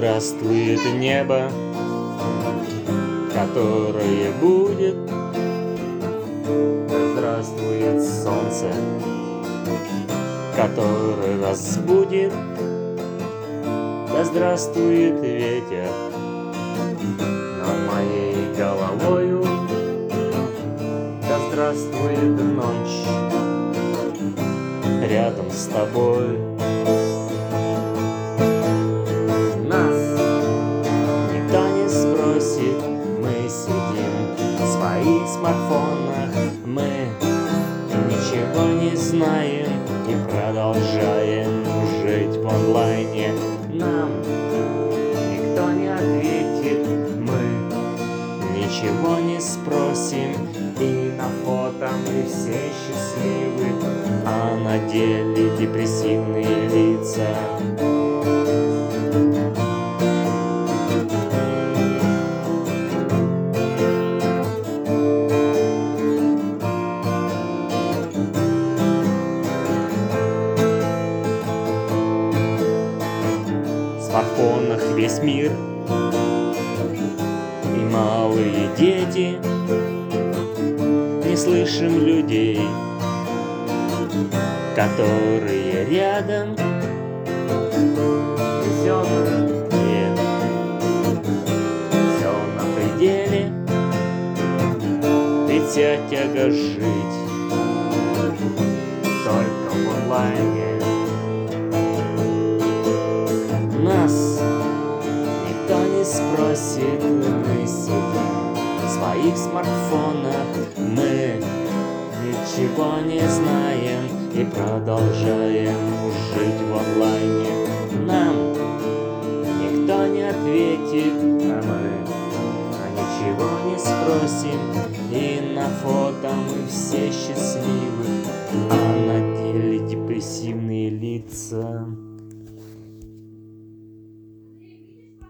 здравствует небо, которое будет. Да здравствует солнце, которое разбудит. Да здравствует ветер над моей головою. Да здравствует ночь рядом с тобой. Нас никто не спросит, мы сидим в своих смартфонах, мы ничего не знаем и продолжаем жить в онлайне. Нам никто не ответит, мы ничего не спросим, и на фото мы все счастливы, а на деле депрессивные лица. В смартфонах весь мир и малые дети. Не слышим людей, которые рядом. Все на пределе, ведь вся тяга жить только в онлайне. Нас никто не спросит, мы сидим в своих смартфонах, мы ничего не знаем и продолжаем жить в онлайне. Нам никто не ответит, а мы ничего не спросим, и на фото мы все счастливы,